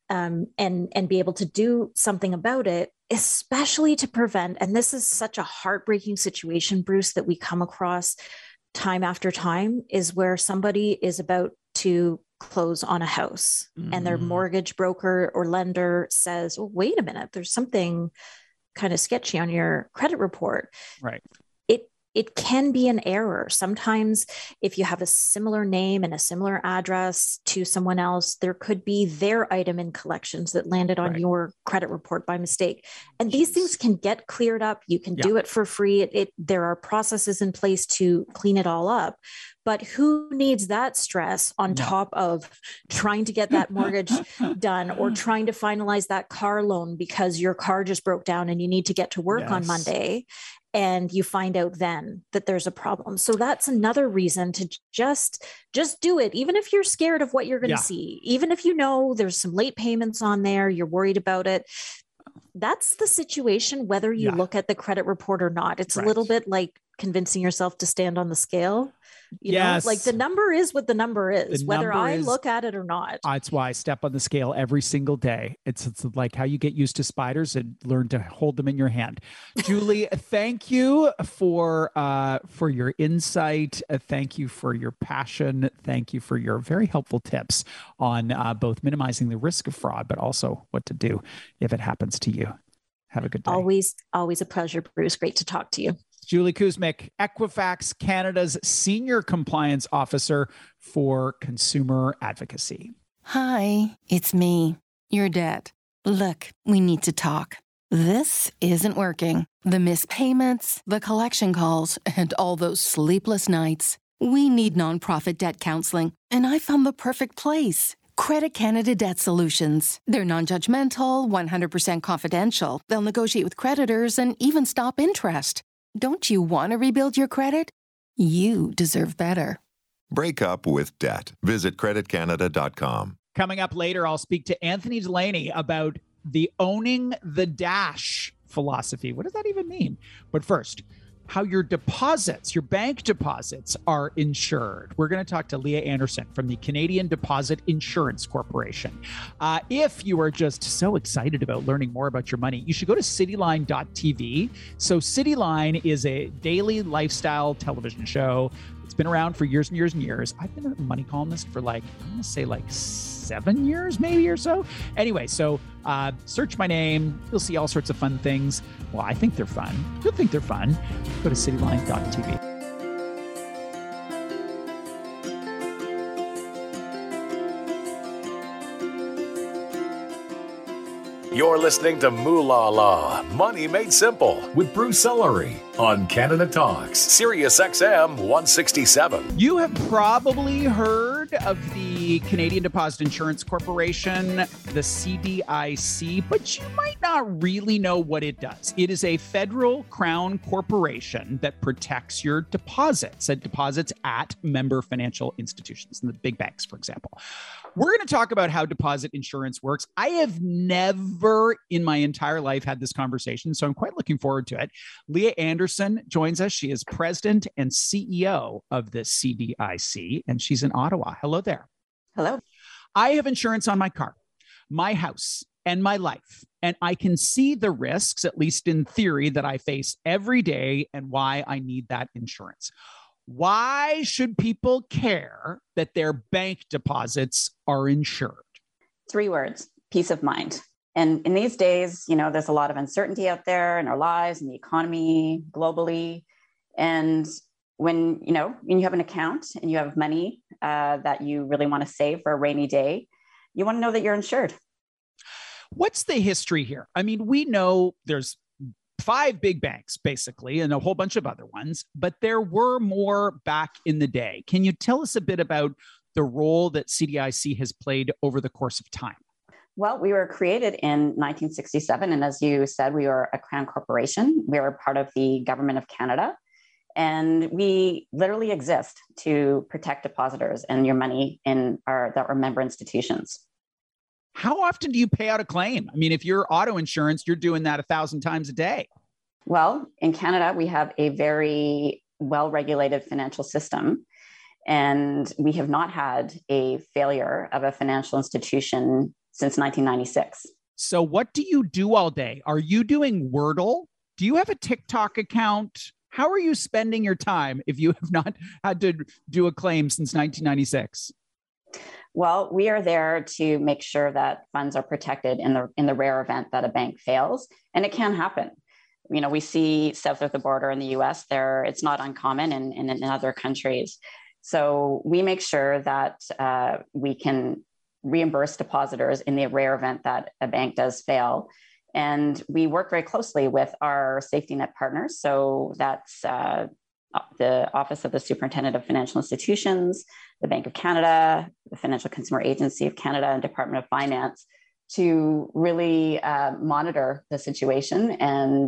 and be able to do something about it, especially to prevent, and this is such a heartbreaking situation, Bruce, that we come across time after time, is where somebody is about to close on a house and their mortgage broker or lender says, oh, wait a minute, there's something kind of sketchy on your credit report. Right. It can be an error. Sometimes if you have a similar name and a similar address to someone else, there could be their item in collections that landed on your credit report by mistake. And these things can get cleared up. You can do it for free. There are processes in place to clean it all up. But who needs that stress on top of trying to get that mortgage done or trying to finalize that car loan because your car just broke down and you need to get to work on Monday? And you find out then that there's a problem. So that's another reason to just do it. Even if you're scared of what you're going to see, even if you know there's some late payments on there, you're worried about it. That's the situation, whether you look at the credit report or not. It's a little bit like convincing yourself to stand on the scale. You know, like the number is what the number is, whether I look at it or not. That's why I step on the scale every single day. It's like how you get used to spiders and learn to hold them in your hand. Julie, thank you for your insight. Thank you for your passion. Thank you for your very helpful tips on both minimizing the risk of fraud, but also what to do if it happens to you. Have a good day. Always a pleasure, Bruce. Great to talk to you. Julie Kuzmic, Equifax Canada's Senior Compliance Officer for Consumer Advocacy. Hi, it's me, your debt. Look, we need to talk. This isn't working. The missed payments, the collection calls, and all those sleepless nights. We need nonprofit debt counseling, and I found the perfect place. Credit Canada Debt Solutions. They're non-judgmental, 100% confidential. They'll negotiate with creditors and even stop interest. Don't you want to rebuild your credit? You deserve better. Break up with debt. Visit creditcanada.com. Coming up later, I'll speak to Anthony Delaney about the owning the dash philosophy. What does that even mean? But first, how your deposits, your bank deposits, are insured. We're going to talk to Leah Anderson from the Canadian Deposit Insurance Corporation. If you are just so excited about learning more about your money, you should go to cityline.tv. So Cityline is a daily lifestyle television show. It's been around for years and years and years. I've been a money columnist for I'm going to say 7 years maybe or so. Anyway, so search my name. You'll see all sorts of fun things. Well, I think they're fun. You'll think they're fun. Go to cityline.tv. You're listening to Moolah Law, Money Made Simple with Bruce Ellery on Canada Talks, Sirius XM 167. You have probably heard of the Canadian Deposit Insurance Corporation, the CDIC, but you might not really know what it does. It is a federal crown corporation that protects your deposits at member financial institutions, and the big banks, for example. We're going to talk about how deposit insurance works. I have never in my entire life had this conversation, so I'm quite looking forward to it. Leah Anderson joins us. She is president and CEO of the CDIC, and she's in Ottawa. Hello there. Hello. I have insurance on my car, my house, and my life, and I can see the risks, at least in theory, that I face every day and why I need that insurance. Why should people care that their bank deposits are insured? 3 words: peace of mind. And in these days, there's a lot of uncertainty out there in our lives, in the economy, globally. And when you have an account and you have money that you really want to save for a rainy day, you want to know that you're insured. What's the history here? I mean, we know there's 5 big banks, basically, and a whole bunch of other ones, but there were more back in the day. Can you tell us a bit about the role that CDIC has played over the course of time? Well, we were created in 1967. And as you said, we are a crown corporation. We are part of the government of Canada. And we literally exist to protect depositors and your money that are member institutions. How often do you pay out a claim? I mean, if you're auto insurance, you're doing that 1,000 times a day. Well, in Canada, we have a very well-regulated financial system, and we have not had a failure of a financial institution since 1996. So what do you do all day? Are you doing Wordle? Do you have a TikTok account? How are you spending your time if you have not had to do a claim since 1996? Well, we are there to make sure that funds are protected in the rare event that a bank fails, and it can happen. We see south of the border in the US, it's not uncommon in other countries. So we make sure that we can reimburse depositors in the rare event that a bank does fail. And we work very closely with our safety net partners. So that's the Office of the Superintendent of Financial Institutions, the Bank of Canada, the Financial Consumer Agency of Canada, and Department of Finance to really monitor the situation and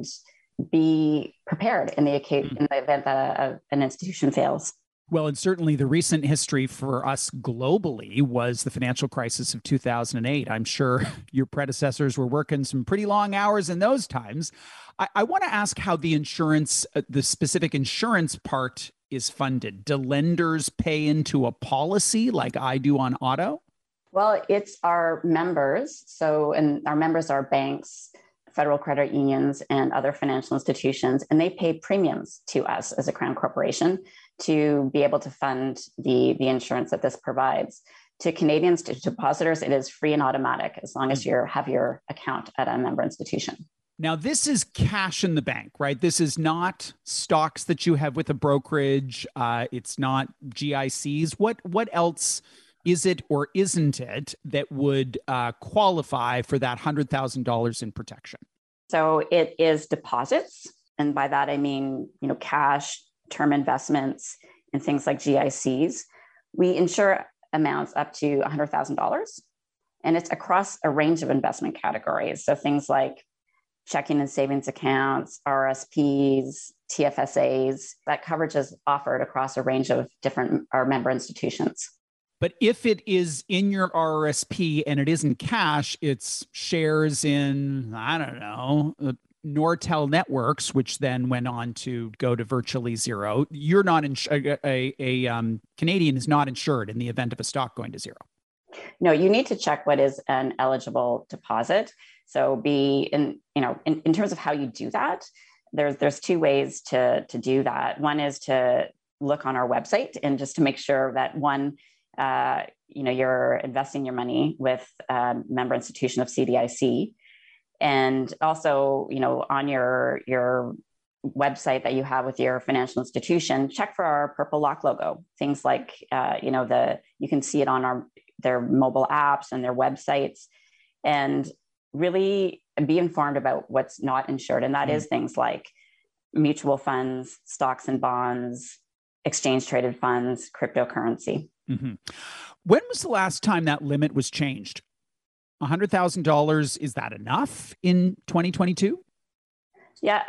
be prepared in the event that an institution fails. Well, and certainly the recent history for us globally was the financial crisis of 2008. I'm sure your predecessors were working some pretty long hours in those times. I want to ask how the insurance, the specific insurance part is funded. Do lenders pay into a policy like I do on auto? Well, it's our members. And our members are banks, federal credit unions, and other financial institutions, and they pay premiums to us as a Crown Corporation to be able to fund the insurance that this provides. To Canadians, to depositors, it is free and automatic as long as you have your account at a member institution. Now, this is cash in the bank, right? This is not stocks that you have with a brokerage. It's not GICs. What else is it or isn't it that would qualify for that $100,000 in protection? So it is deposits. And by that, I mean, cash, term investments, and things like GICs. We insure amounts up to $100,000. And it's across a range of investment categories. So things like checking and savings accounts, RSPs, TFSAs. That coverage is offered across a range of different our member institutions. But if it is in your RRSP and it isn't cash, it's shares in, I don't know, Nortel Networks, which then went on to go to virtually zero. You're not Canadian is not insured in the event of a stock going to zero. No, you need to check what is an eligible deposit. So in terms of how you do that, there's two ways to do that. One is to look on our website and just to make sure that you're investing your money with a member institution of CDIC. And also, on your website that you have with your financial institution, check for our purple lock logo. Things like, you can see it on their mobile apps and their websites, and really be informed about what's not insured. And that is things like mutual funds, stocks and bonds, exchange traded funds, cryptocurrency. Mm-hmm. When was the last time that limit was changed? $100,000, is that enough in 2022? Yeah,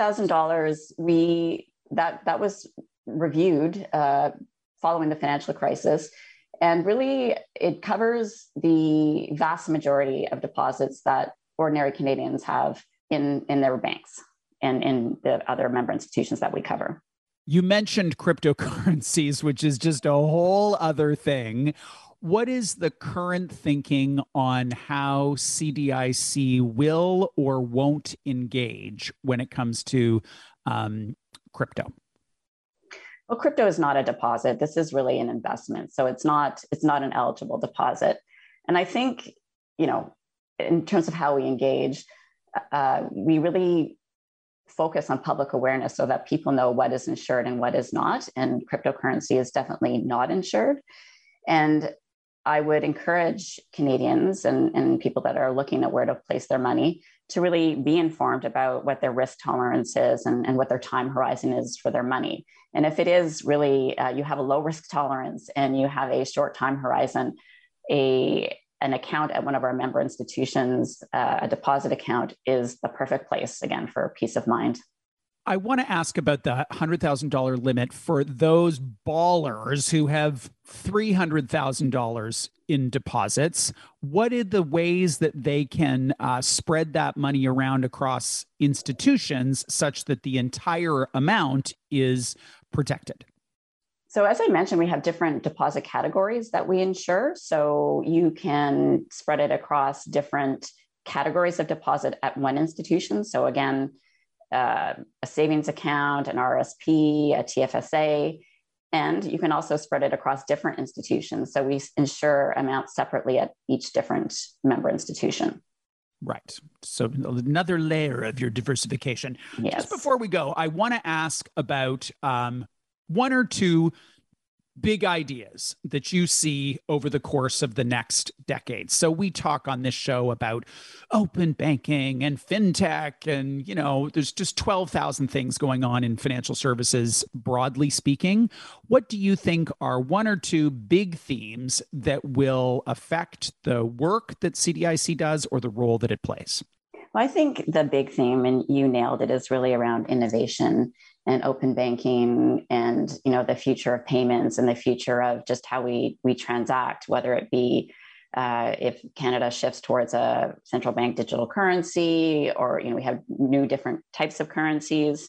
$100,000, that was reviewed following the financial crisis. And really, it covers the vast majority of deposits that ordinary Canadians have in their banks and in the other member institutions that we cover. You mentioned cryptocurrencies, which is just a whole other thing. What is the current thinking on how CDIC will or won't engage when it comes to crypto? Well, crypto is not a deposit. This is really an investment. So it's not an eligible deposit. And I think, in terms of how we engage, we really focus on public awareness so that people know what is insured and what is not. And cryptocurrency is definitely not insured. And I would encourage Canadians and people that are looking at where to place their money to really be informed about what their risk tolerance is and what their time horizon is for their money. And if it is really, you have a low risk tolerance and you have a short time horizon, an account at one of our member institutions, a deposit account, is the perfect place, again, for peace of mind. I want to ask about the $100,000 limit for those ballers who have $300,000 in deposits. What are the ways that they can spread that money around across institutions such that the entire amount is protected? So as I mentioned, we have different deposit categories that we insure. So you can spread it across different categories of deposit at one institution. So again, a savings account, an RSP, a TFSA, and you can also spread it across different institutions. So we insure amounts separately at each different member institution. Right. So another layer of your diversification. Yes. Just before we go, I want to ask about one or two big ideas that you see over the course of the next decade. So we talk on this show about open banking and fintech, and, there's just 12,000 things going on in financial services, broadly speaking. What do you think are one or two big themes that will affect the work that CDIC does or the role that it plays? Well, I think the big theme, and you nailed it, is really around innovation and open banking and, the future of payments and the future of just how we transact, whether it be if Canada shifts towards a central bank digital currency, or, we have new different types of currencies.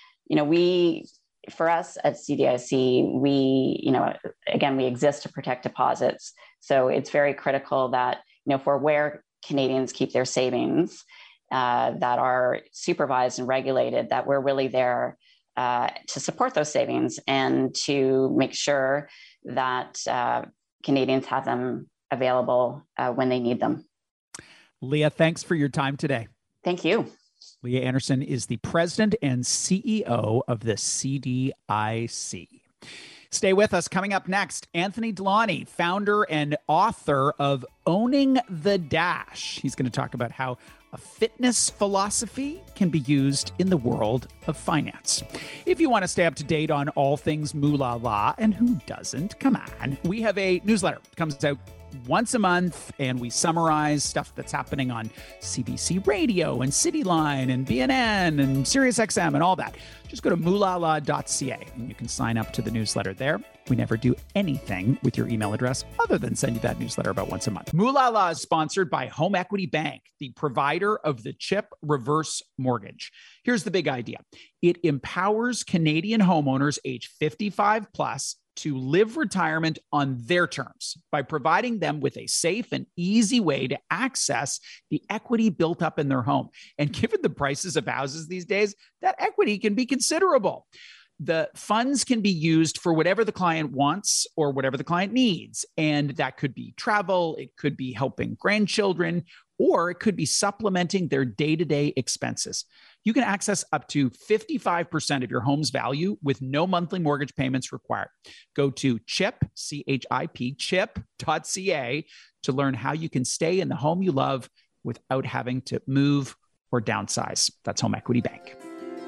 For us at CDIC, we exist to protect deposits. So it's very critical that, for where Canadians keep their savings that are supervised and regulated, that we're really there to support those savings and to make sure that Canadians have them available when they need them. Leah, thanks for your time today. Thank you. Leah Anderson is the president and CEO of the CDIC. Stay with us. Coming up next, Anthony Delany, founder and author of Owning the Dash. He's going to talk about how a fitness philosophy can be used in the world of finance. If you want to stay up to date on all things Moolah La, and who doesn't, come on, we have a newsletter. It comes out once a month, and we summarize stuff that's happening on CBC Radio and Cityline and BNN and SiriusXM and all that. Just go to moolala.ca and you can sign up to the newsletter there. We never do anything with your email address other than send you that newsletter about once a month. Moolah La is sponsored by Home Equity Bank, the provider of the CHIP reverse mortgage. Here's the big idea. It empowers Canadian homeowners age 55 plus to live retirement on their terms by providing them with a safe and easy way to access the equity built up in their home. And given the prices of houses these days, that equity can be considerable. The funds can be used for whatever the client wants or whatever the client needs. And that could be travel, it could be helping grandchildren, or it could be supplementing their day-to-day expenses. You can access up to 55% of your home's value with no monthly mortgage payments required. Go to CHIP, C-H-I-P, chip.ca to learn how you can stay in the home you love without having to move or downsize. That's Home Equity Bank.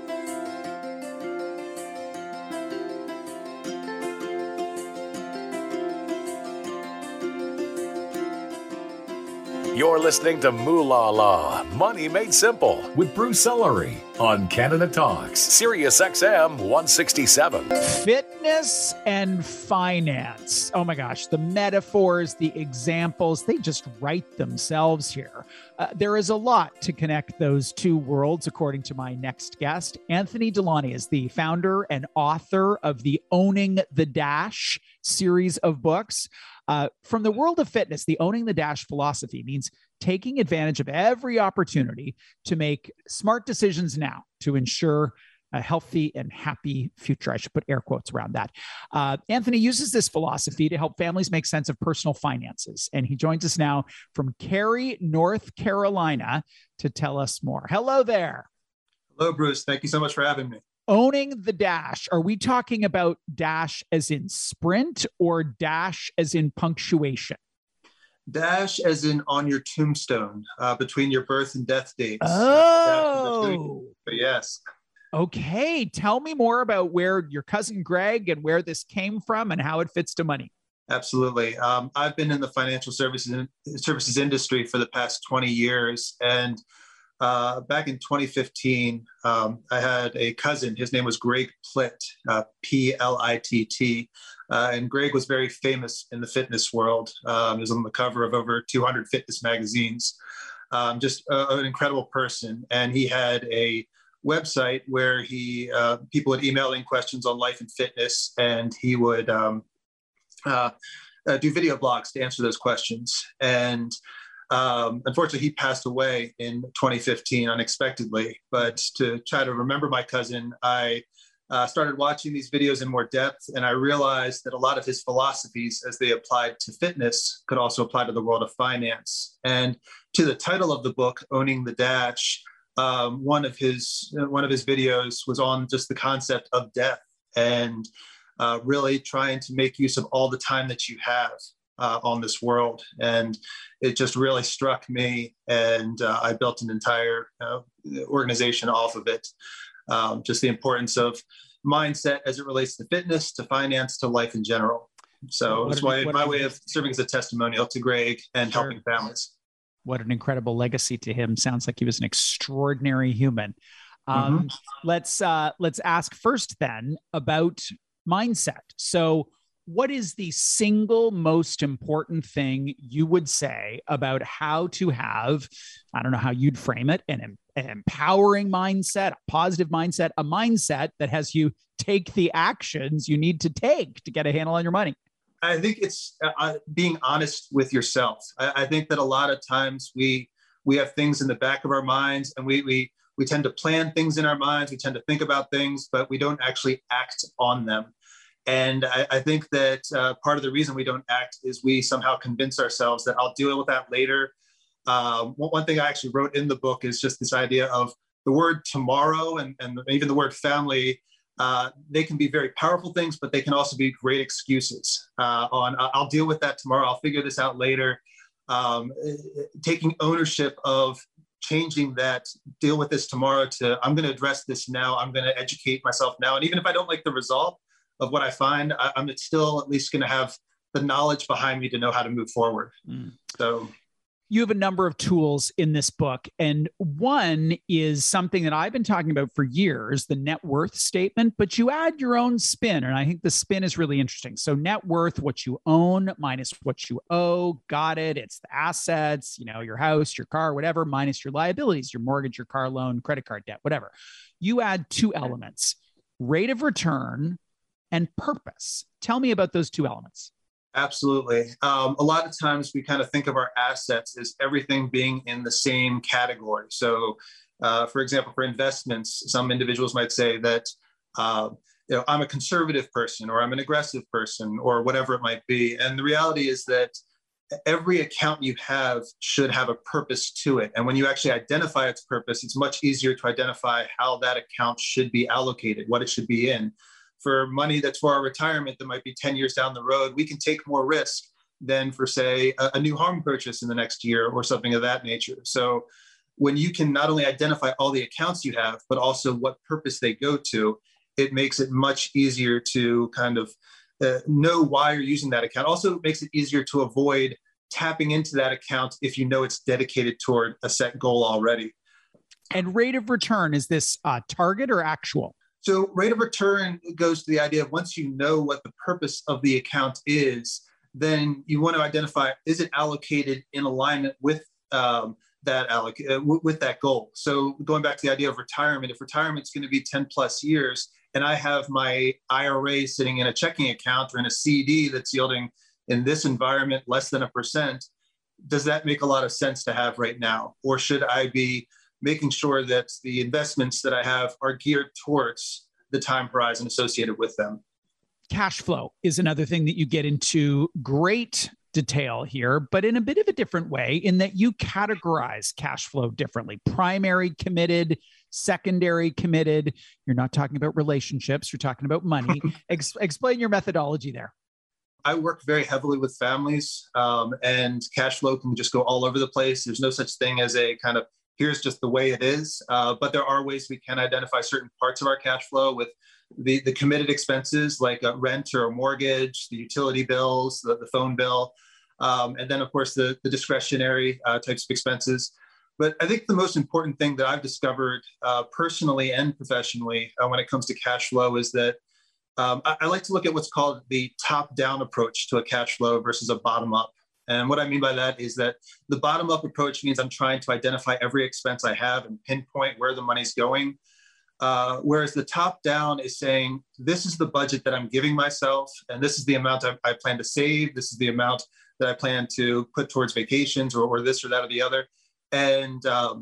You're listening to Moolah La, Money Made Simple with Bruce Ellery on Canada Talks, Sirius XM 167. Fitness and finance. Oh my gosh, the metaphors, the examples, they just write themselves here. There is a lot to connect those two worlds, according to my next guest. Anthony Delany is the founder and author of the Owning the Dash series of books. From the world of fitness, the Owning the Dash philosophy means taking advantage of every opportunity to make smart decisions now to ensure a healthy and happy future. I should put air quotes around that. Anthony uses this philosophy to help families make sense of personal finances. And he joins us now from Cary, North Carolina to tell us more. Hello there. Hello, Bruce. Thank you so much for having me. Owning the dash. Are we talking about dash as in sprint or dash as in punctuation? Dash as in on your tombstone, between your birth and death dates. Oh, yes. Okay. Tell me more about where your cousin Greg and where this came from and how it fits to money. Absolutely. I've been in the financial services industry for the past 20 years. And back in 2015, I had a cousin. His name was Greg Plitt, P-L-I-T-T. And Greg was very famous in the fitness world. He was on the cover of over 200 fitness magazines. Just an incredible person. And he had a website where people would email in questions on life and fitness, and he would do video blogs to answer those questions. And unfortunately, he passed away in 2015 unexpectedly. But to try to remember my cousin, I started watching these videos in more depth, and I realized that a lot of his philosophies, as they applied to fitness, could also apply to the world of finance. And to the title of the book, Owning the Dash, one of his videos was on just the concept of death and really trying to make use of all the time that you have on this world. And it just really struck me, and I built an entire organization off of it. Just the importance of mindset as it relates to fitness, to finance, to life in general. So it's my way of serving as a testimonial to Greg and helping families. What an incredible legacy to him. Sounds like he was an extraordinary human. Let's ask first then about mindset. So what is the single most important thing you would say about how to have, I don't know how you'd frame it, an empowering mindset, a positive mindset, a mindset that has you take the actions you need to take to get a handle on your money? I think it's being honest with yourself. I think that a lot of times we have things in the back of our minds, and we tend to plan things in our minds. We tend to think about things, but we don't actually act on them. And I think that part of the reason we don't act is we somehow convince ourselves that I'll deal with that later. One thing I actually wrote in the book is just this idea of the word tomorrow and even the word family, they can be very powerful things, but they can also be great excuses I'll deal with that tomorrow. I'll figure this out later. Taking ownership of changing that deal with this tomorrow to I'm going to address this now. I'm going to educate myself now. And even if I don't like the result of what I find, I'm still at least going to have the knowledge behind me to know how to move forward. So you have a number of tools in this book, and one is something that I've been talking about for years, the net worth statement, but you add your own spin. And I think the spin is really interesting. So net worth, what you own minus what you owe. Got it. It's the assets, your house, your car, whatever, minus your liabilities, your mortgage, your car loan, credit card debt, whatever. You add two elements, rate of return and purpose. Tell me about those two elements. Absolutely. A lot of times we kind of think of our assets as everything being in the same category. So, for example, for investments, some individuals might say that, I'm a conservative person, or I'm an aggressive person, or whatever it might be. And the reality is that every account you have should have a purpose to it. And when you actually identify its purpose, it's much easier to identify how that account should be allocated, what it should be in. For money that's for our retirement that might be 10 years down the road, we can take more risk than for, say, a new home purchase in the next year or something of that nature. So when you can not only identify all the accounts you have, but also what purpose they go to, it makes it much easier to kind of know why you're using that account. Also, it makes it easier to avoid tapping into that account if you know it's dedicated toward a set goal already. And rate of return, is this target or actual? So rate of return goes to the idea of once you know what the purpose of the account is, then you want to identify, is it allocated in alignment with with that goal? So going back to the idea of retirement, if retirement's going to be 10 plus years and I have my IRA sitting in a checking account or in a CD that's yielding in this environment less than 1%, does that make a lot of sense to have right now? Or should I be making sure that the investments that I have are geared towards the time horizon associated with them? Cash flow is another thing that you get into great detail here, but in a bit of a different way, in that you categorize cash flow differently. Primary committed, secondary committed. You're not talking about relationships, you're talking about money. Explain your methodology there. I work very heavily with families, and cash flow can just go all over the place. There's no such thing as a kind of here's just the way it is. But there are ways we can identify certain parts of our cash flow with the committed expenses like a rent or a mortgage, the utility bills, the phone bill, and then, of course, the discretionary types of expenses. But I think the most important thing that I've discovered personally and professionally when it comes to cash flow is that I like to look at what's called the top-down approach to a cash flow versus a bottom-up. And what I mean by that is that the bottom-up approach means I'm trying to identify every expense I have and pinpoint where the money's going. Whereas the top-down is saying, this is the budget that I'm giving myself, and this is the amount I plan to save. This is the amount that I plan to put towards vacations or this or that or the other. And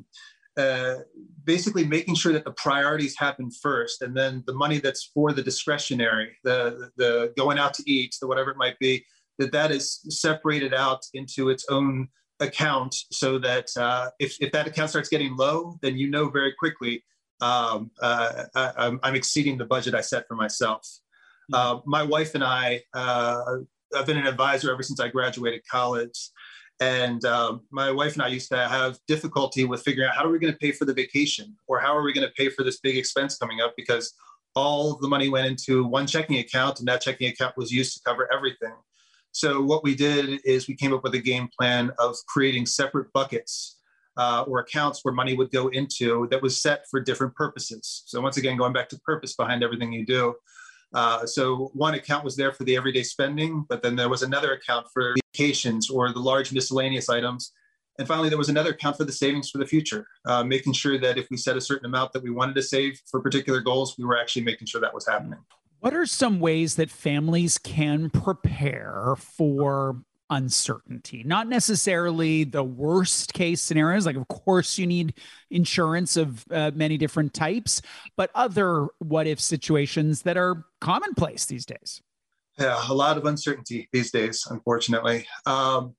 basically making sure that the priorities happen first, and then the money that's for the discretionary, the going out to eat, the whatever it might be, that is separated out into its own account, so that if that account starts getting low, then you know very quickly I'm exceeding the budget I set for myself. My wife and I've been an advisor ever since I graduated college. And my wife and I used to have difficulty with figuring out how are we going to pay for the vacation, or how are we going to pay for this big expense coming up, because all of the money went into one checking account, and that checking account was used to cover everything. So what we did is we came up with a game plan of creating separate buckets or accounts where money would go into that was set for different purposes. So once again, going back to purpose behind everything you do. So one account was there for the everyday spending, but then there was another account for vacations or the large miscellaneous items. And finally, there was another account for the savings for the future, making sure that if we set a certain amount that we wanted to save for particular goals, we were actually making sure that was happening. What are some ways that families can prepare for uncertainty? Not necessarily the worst case scenarios. Like, of course, you need insurance of many different types, but other what if situations that are commonplace these days. Yeah, a lot of uncertainty these days, unfortunately.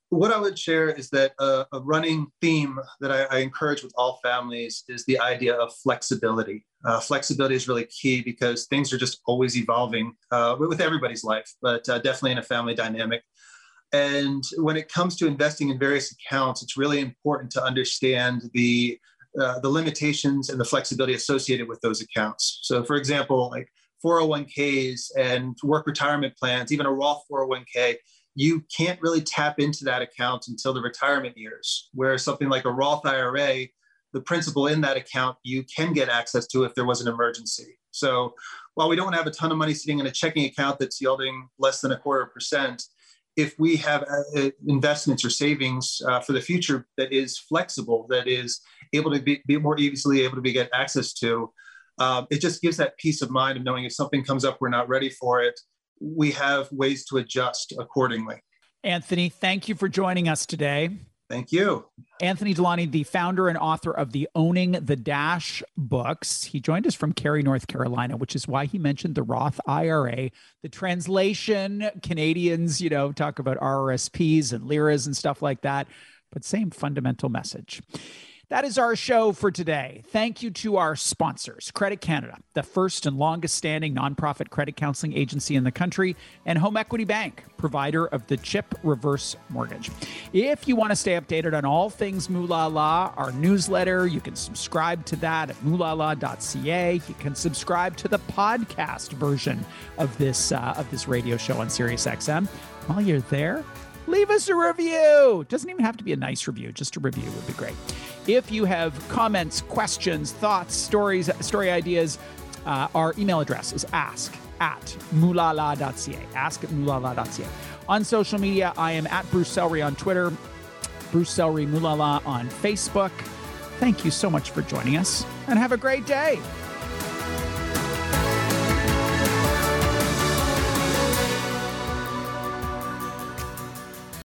What I would share is that a running theme that I encourage with all families is the idea of flexibility. Flexibility is really key because things are just always evolving with everybody's life, but definitely in a family dynamic. And when it comes to investing in various accounts, it's really important to understand the limitations and the flexibility associated with those accounts. So, for example, like 401ks and work retirement plans, even a Roth 401k, you can't really tap into that account until the retirement years, whereas something like a Roth IRA, the principal in that account, you can get access to if there was an emergency. So while we don't have a ton of money sitting in a checking account that's yielding less than 0.25%, if we have investments or savings for the future that is flexible, that is able to be more easily able to get access to, it just gives that peace of mind of knowing if something comes up, we're not ready for it. We have ways to adjust accordingly. Anthony, thank you for joining us today. Thank you. Anthony Delany, the founder and author of the Owning the Dash books. He joined us from Cary, North Carolina, which is why he mentioned the Roth IRA. The translation, Canadians, talk about RRSPs and liras and stuff like that, but same fundamental message. That is our show for today. Thank you to our sponsors, Credit Canada, the first and longest standing nonprofit credit counseling agency in the country, and Home Equity Bank, provider of the CHIP reverse mortgage. If you want to stay updated on all things Moolah La, our newsletter, you can subscribe to that at moolahla.ca. You can subscribe to the podcast version of this radio show on SiriusXM. While you're there, leave us a review. Doesn't even have to be a nice review. Just a review would be great. If you have comments, questions, thoughts, story ideas, our email address is ask@moolahla.ca. Ask@moolahla.ca. On social media, I am at Bruce Sellery on Twitter, Bruce Sellery Moolah La on Facebook. Thank you so much for joining us, and have a great day.